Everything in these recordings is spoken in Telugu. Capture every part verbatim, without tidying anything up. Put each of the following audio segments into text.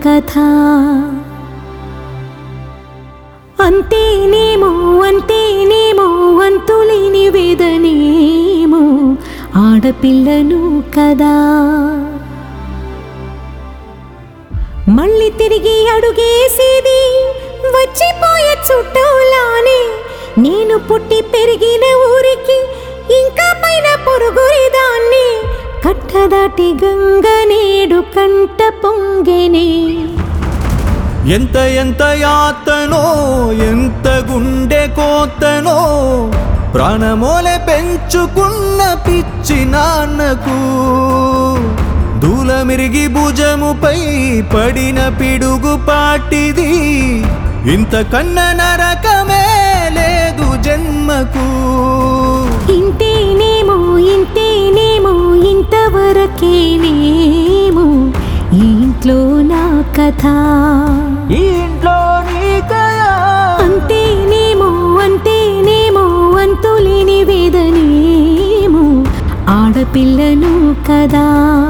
కథ. అంతేనేమో అంతేనేమో అంతులేని వేదనేమో ఆడపిల్లను కదా. మళ్ళీ తిరిగి అడుగేసేది వచ్చిపోయే చుట్టూలానే. నేను పుట్టి పెరిగిన ఊరికి ఇంకా పైన పొరుగురిదాన్ని. కట్టదాటి గంగ నేడు కంట పొంగెనే. ఎంత ఎంత యాతనో ఎంత గుండె కోతనో ప్రాణమోలే పెంచుకున్న పిచ్చి నాన్నకు. దూలమిరిగి భుజముపై పడిన పిడుగు పాటిది. ఇంత కన్న నరకమే లేదు జన్మకు. ఇంతేనేమో ఇంతేనేమో ఇంతవరకేనేమో ఈ ఇంట్లో నా కథ. ఈ ఇంట్లో నీ కథ. అంతేనేమో అంతేనేమో అంతులేని వేదనేమో ఆడపిల్లను కదా.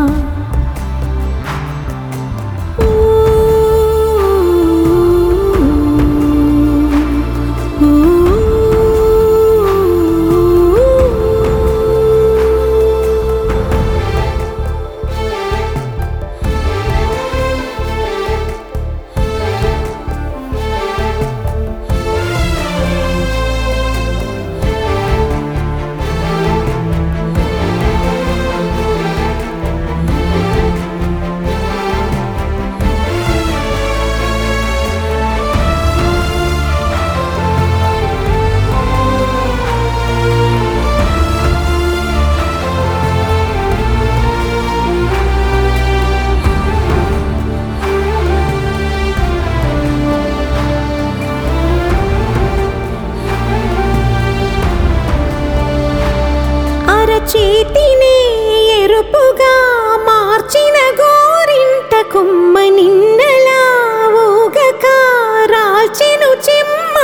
చేతిని ఎరుపుగా మార్చిన గోరింట కొమ్మ నిన్నలా ఊగక రాల్చెను చెమ్మ.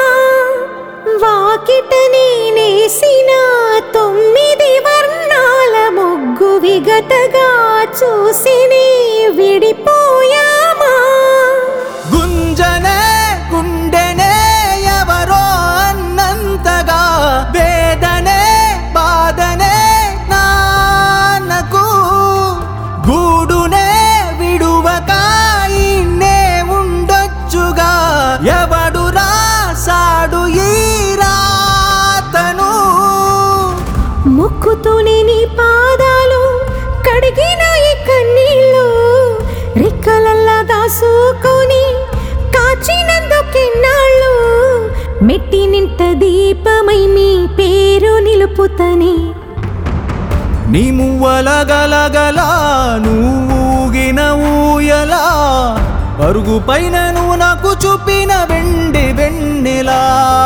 వాకిట నేనేసిన తొమ్మిది వర్ణాల ముగ్గు విగతగా చూసిని విడిపోయామా. గుంజనే గుండెనే ఎవరో అన్నంతగా వేదనే బాధనే నాన్నకు. గూడునే విడువక ఇన్నే ఉండొచ్చుగా ఎవడు రాసాడు ఈ రాతను. మొక్కుతూనే నీ పాదాలు కడిగిన ఈ కన్నీళ్ళు రెక్కలల్లా దాసుకొని కాచినందుకెన్నాళ్ళు. మెట్టి నింట దీపమై మీ పేరు నిలుపుతని. నీ మువ్వల గలగల నువ్వుగిన ఊయలా అరుగు పైన నువ్వు నాకు చూపిన వెండి వెన్నెలా.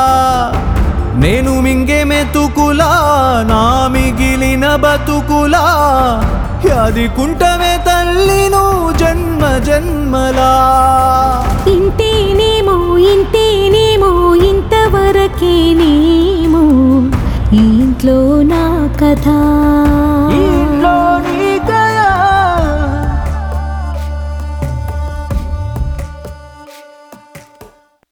నేను మింగే మెతుకులా నా మిగిలిన బతుకులా యాది కుంటమే తల్లి నువ్వు జన్మ జన్మలా. ఇంతేనేమో ఇంతేనేమో ఇంతవరకేనేమో ఈ ఇంట్లో నా కథ.